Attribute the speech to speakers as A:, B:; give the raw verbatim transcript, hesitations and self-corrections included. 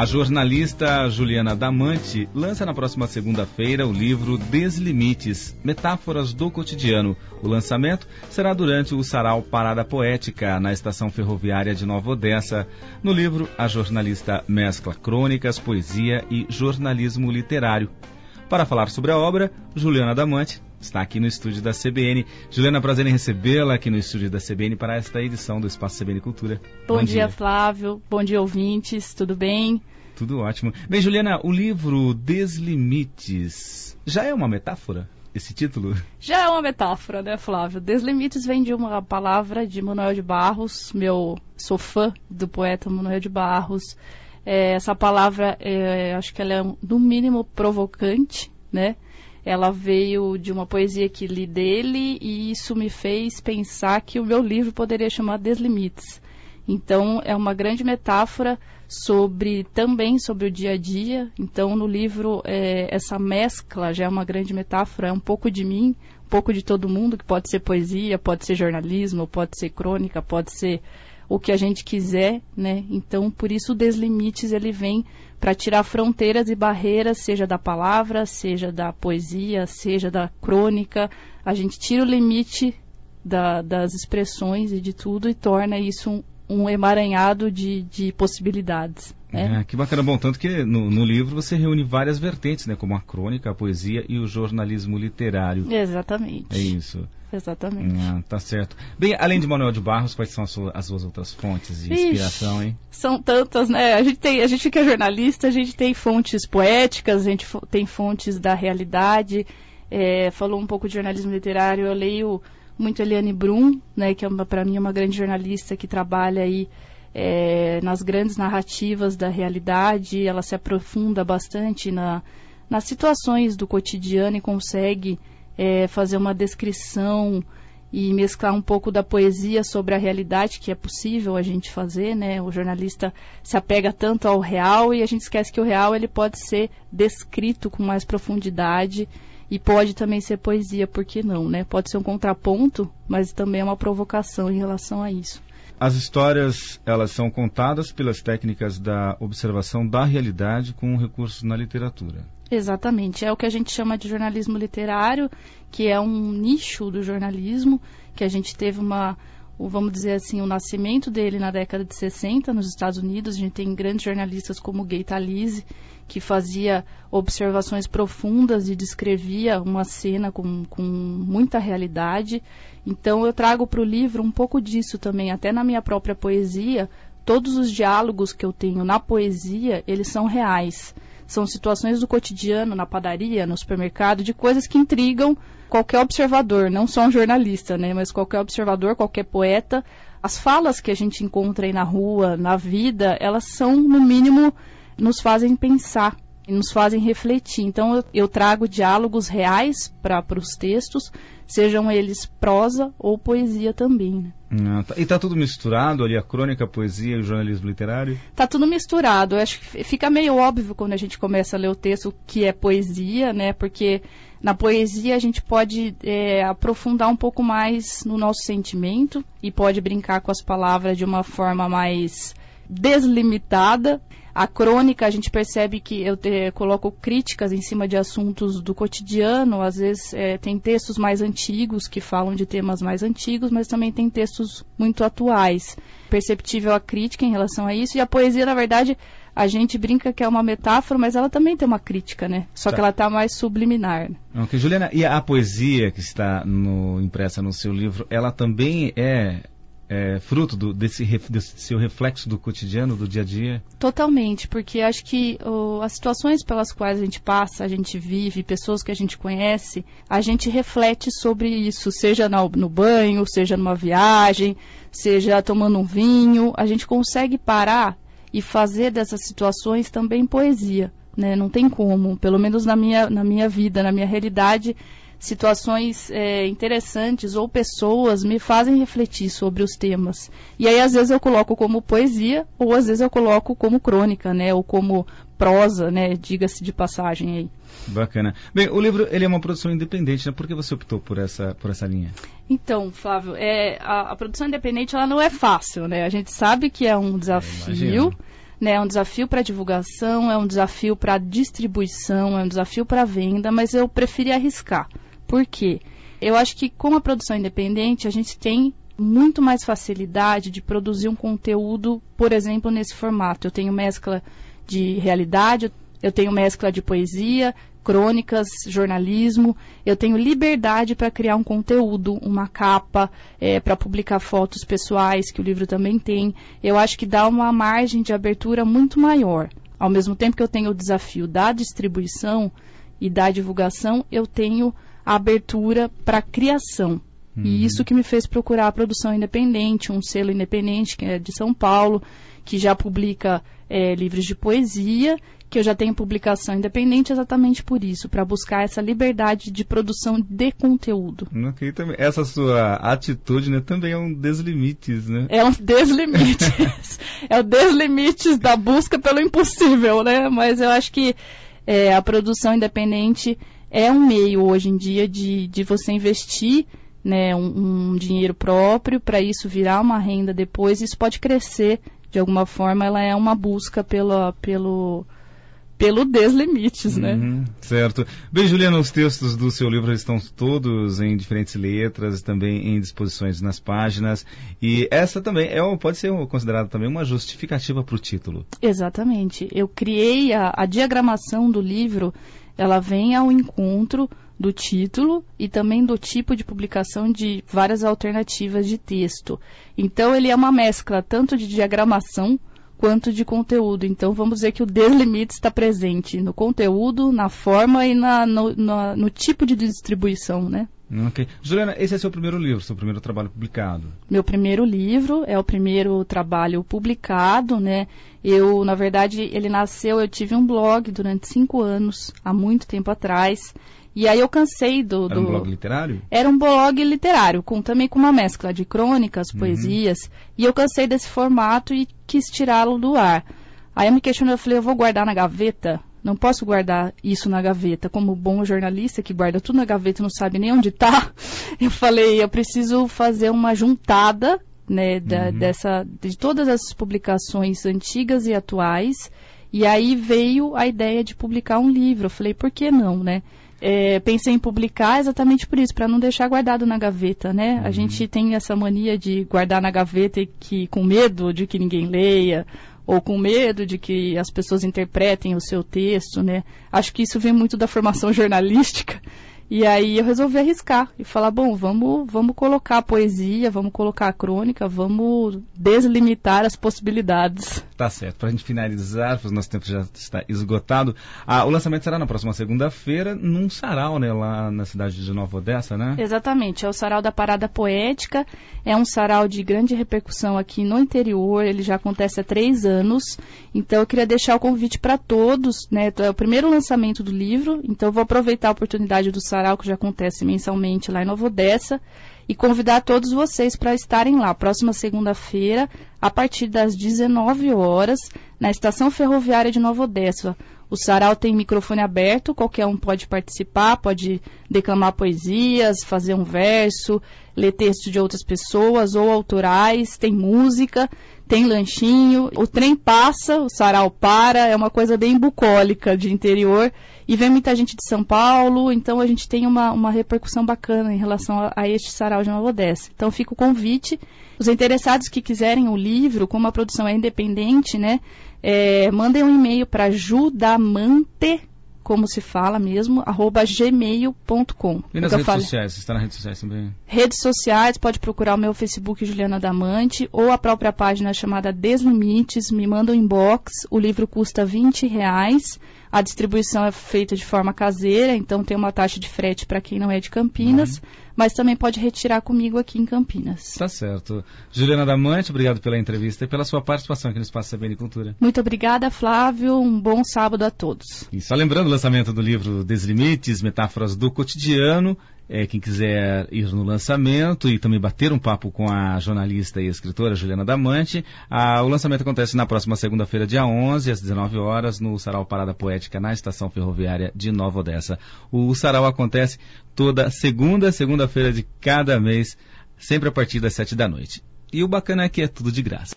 A: A jornalista Juliana Damante lança na próxima segunda-feira o livro Deslimites, Metáforas do Cotidiano. O lançamento será durante o Sarau Parada Poética, na estação ferroviária de Nova Odessa. No livro, a jornalista mescla crônicas, poesia e jornalismo literário. Para falar sobre a obra, Juliana Damante está aqui no estúdio da C B N. Juliana, prazer em recebê-la aqui no estúdio da C B N para esta edição do Espaço C B N Cultura.
B: Bom, Bom dia, dia, Flávio. Bom dia, ouvintes. Tudo bem?
A: Tudo ótimo. Bem, Juliana, o livro Deslimites já é uma metáfora, esse título?
B: Já é uma metáfora, né, Flávio? Deslimites vem de uma palavra de Manuel de Barros. Meu, sou fã do poeta Manuel de Barros. É, essa palavra, é, acho que ela é, no mínimo, provocante, né? Ela veio de uma poesia que li dele e isso me fez pensar que o meu livro poderia chamar Deslimites. Então, é uma grande metáfora sobre, também sobre o dia a dia. Então, no livro, é, essa mescla já é uma grande metáfora, é um pouco de mim, um pouco de todo mundo, que pode ser poesia, pode ser jornalismo, pode ser crônica, pode ser o que a gente quiser, né? Então, por isso o Deslimites, ele vem para tirar fronteiras e barreiras, seja da palavra, seja da poesia, seja da crônica. A gente tira o limite da, das expressões e de tudo e torna isso um, um emaranhado de, de possibilidades. Né?
A: É, que bacana. Bom, tanto que no, no livro você reúne várias vertentes, né? Como a crônica, a poesia e o jornalismo literário.
B: Exatamente.
A: É isso.
B: Exatamente.
A: Ah, tá certo. Bem, além de Manuel de Barros, quais são as suas, as suas outras fontes de inspiração,
B: Ixi,
A: hein?
B: São tantas, né? A gente, tem, a gente que é jornalista, a gente tem fontes poéticas, a gente tem fontes da realidade. É, falou um pouco de jornalismo literário, eu leio muito Eliane Brum, né? Que é para mim é uma grande jornalista que trabalha aí é, nas grandes narrativas da realidade. Ela se aprofunda bastante na, nas situações do cotidiano e consegue É, fazer uma descrição e mesclar um pouco da poesia sobre a realidade, que é possível a gente fazer, né? O jornalista se apega tanto ao real e a gente esquece que o real ele pode ser descrito com mais profundidade e pode também ser poesia, por que não, né? Pode ser um contraponto, mas também é uma provocação em relação a isso.
A: As histórias, elas são contadas pelas técnicas da observação da realidade com recursos na literatura.
B: Exatamente, é o que a gente chama de jornalismo literário, que é um nicho do jornalismo, que a gente teve uma, vamos dizer assim, o nascimento dele na década de sessenta nos Estados Unidos. A gente tem grandes jornalistas como Gay Talese, que fazia observações profundas e descrevia uma cena com, com muita realidade. Então eu trago para o livro um pouco disso também, até na minha própria poesia. Todos os diálogos que eu tenho na poesia, eles são reais. São situações do cotidiano, na padaria, no supermercado, de coisas que intrigam qualquer observador, não só um jornalista, né, mas qualquer observador, qualquer poeta. As falas que a gente encontra aí na rua, na vida, elas são, no mínimo, nos fazem pensar e nos fazem refletir. Então, eu, eu trago diálogos reais para os textos, sejam eles prosa ou poesia também, né?
A: Ah, tá. E está tudo misturado ali, a crônica, a poesia e o jornalismo literário?
B: Está tudo misturado. Eu acho que fica meio óbvio quando a gente começa a ler o texto que é poesia, né? Porque na poesia a gente pode é, aprofundar um pouco mais no nosso sentimento e pode brincar com as palavras de uma forma mais deslimitada. A crônica, a gente percebe que eu te, coloco críticas em cima de assuntos do cotidiano. Às vezes é, tem textos mais antigos que falam de temas mais antigos, mas também tem textos muito atuais. Perceptível a crítica em relação a isso. E a poesia, na verdade, a gente brinca que é uma metáfora, mas ela também tem uma crítica, né? Só tá. que ela está mais subliminar. Né?
A: Ok, Juliana, e a poesia que está no, impressa no seu livro, ela também é... É, fruto do, desse, desse seu reflexo do cotidiano, do dia a dia?
B: Totalmente, porque acho que oh, as situações pelas quais a gente passa, a gente vive, pessoas que a gente conhece, a gente reflete sobre isso, seja no, no banho, seja numa viagem, seja tomando um vinho. A gente consegue parar e fazer dessas situações também poesia, né? Não tem como, pelo menos na minha, na minha vida, na minha realidade, situações é, interessantes ou pessoas me fazem refletir sobre os temas. E aí, às vezes, eu coloco como poesia, ou às vezes eu coloco como crônica, né? Ou como prosa, né? Diga-se de passagem aí.
A: Bacana. Bem, o livro ele é uma produção independente, né? Por que você optou por essa, por essa linha?
B: Então, Flávio, é, a, a produção independente ela não é fácil, né? A gente sabe que é um desafio, né? É um desafio para divulgação, é um desafio para distribuição, é um desafio para venda, mas eu preferi arriscar. Por quê? Eu acho que com a produção independente a gente tem muito mais facilidade de produzir um conteúdo, por exemplo, nesse formato. Eu tenho mescla de realidade, eu tenho mescla de poesia, crônicas, jornalismo, eu tenho liberdade para criar um conteúdo, uma capa, é, para publicar fotos pessoais, que o livro também tem. Eu acho que dá uma margem de abertura muito maior. Ao mesmo tempo que eu tenho o desafio da distribuição e da divulgação, eu tenho a abertura para a criação. Uhum. E isso que me fez procurar a produção independente, um selo independente, que é de São Paulo, que já publica é, livros de poesia, que eu já tenho publicação independente exatamente por isso, para buscar essa liberdade de produção de conteúdo.
A: Okay, também. Essa sua atitude, né, também é um deslimites, né?
B: É um deslimites. É o deslimites da busca pelo impossível, né? Mas eu acho que é, a produção independente é um meio hoje em dia de, de você investir, né, um, um dinheiro próprio para isso virar uma renda depois. Isso pode crescer de alguma forma. Ela é uma busca pela, pelo, pelo deslimites, né?
A: Uhum, certo. Bem, Juliana, os textos do seu livro estão todos em diferentes letras, também em disposições nas páginas, e essa também é, pode ser considerada também uma justificativa para o título.
B: Exatamente. Eu criei a, a diagramação do livro, ela vem ao encontro do título e também do tipo de publicação de várias alternativas de texto. Então, ele é uma mescla tanto de diagramação quanto de conteúdo. Então, vamos dizer que o Deslimite está presente no conteúdo, na forma e na, no, na, no tipo de distribuição, né?
A: Ok. Juliana, esse é seu primeiro livro, seu primeiro trabalho publicado?
B: Meu primeiro livro, é o primeiro trabalho publicado, né? Eu, na verdade, ele nasceu, eu tive um blog durante cinco anos, há muito tempo atrás. E aí eu cansei do... do...
A: Era um blog literário?
B: Era um blog literário, com, também com uma mescla de crônicas, poesias. Uhum. E eu cansei desse formato e quis tirá-lo do ar. Aí eu me questionei, eu falei, eu vou guardar na gaveta? Não posso guardar isso na gaveta. Como bom jornalista que guarda tudo na gaveta e não sabe nem onde está, eu falei, eu preciso fazer uma juntada, né, da, uhum. dessa, de todas essas publicações antigas e atuais. E aí veio a ideia de publicar um livro. Eu falei, por que não, né? É, pensei em publicar exatamente por isso, para não deixar guardado na gaveta, né? Uhum. A gente tem essa mania de guardar na gaveta e que, com medo de que ninguém leia, ou com medo de que as pessoas interpretem o seu texto, né? Acho que isso vem muito da formação jornalística. E aí eu resolvi arriscar e falar, bom, vamos, vamos colocar a poesia, vamos colocar a crônica, vamos deslimitar as possibilidades.
A: Tá certo. Para a gente finalizar, pois o nosso tempo já está esgotado, ah, o lançamento será na próxima segunda-feira, num sarau, né, lá na cidade de Nova Odessa, né?
B: Exatamente. É o sarau da Parada Poética. É um sarau de grande repercussão aqui no interior. Ele já acontece há três anos. Então eu queria deixar o convite para todos, né? É o primeiro lançamento do livro, então eu vou aproveitar a oportunidade do sarau que já acontece mensalmente lá em Nova Odessa e convidar todos vocês para estarem lá, próxima segunda-feira, a partir das dezenove horas, na Estação Ferroviária de Nova Odessa. O sarau tem microfone aberto, qualquer um pode participar, pode declamar poesias, fazer um verso, ler texto de outras pessoas ou autorais, tem música, tem lanchinho, o trem passa, o sarau para, é uma coisa bem bucólica de interior. E vem muita gente de São Paulo, então a gente tem uma, uma repercussão bacana em relação a, a este sarau de Nova Odessa. Então fica o convite. Os interessados que quiserem o livro, como a produção é independente, né, é, mandem um e-mail para judamante, como se fala mesmo, arroba gmail ponto com.
A: E nas redes falo. sociais? Você está nas redes sociais também?
B: Redes sociais, pode procurar o meu Facebook, Juliana Damante, ou a própria página chamada Deslimites, me manda um inbox, o livro custa vinte reais. A distribuição é feita de forma caseira, então tem uma taxa de frete para quem não é de Campinas, uhum. mas também pode retirar comigo aqui em Campinas.
A: Tá certo. Juliana Damante, obrigado pela entrevista e pela sua participação aqui no Espaço C B N Cultura.
B: Muito obrigada, Flávio. Um bom sábado a todos.
A: E só lembrando o lançamento do livro Deslimites, Metáforas do Cotidiano. É, quem quiser ir no lançamento e também bater um papo com a jornalista e escritora Juliana Damante, a, o lançamento acontece na próxima segunda-feira, dia onze, às dezenove horas, no Sarau Parada Poética, na Estação Ferroviária de Nova Odessa. O sarau acontece toda segunda, segunda-feira de cada mês, sempre a partir das sete da noite. E o bacana é que é tudo de graça.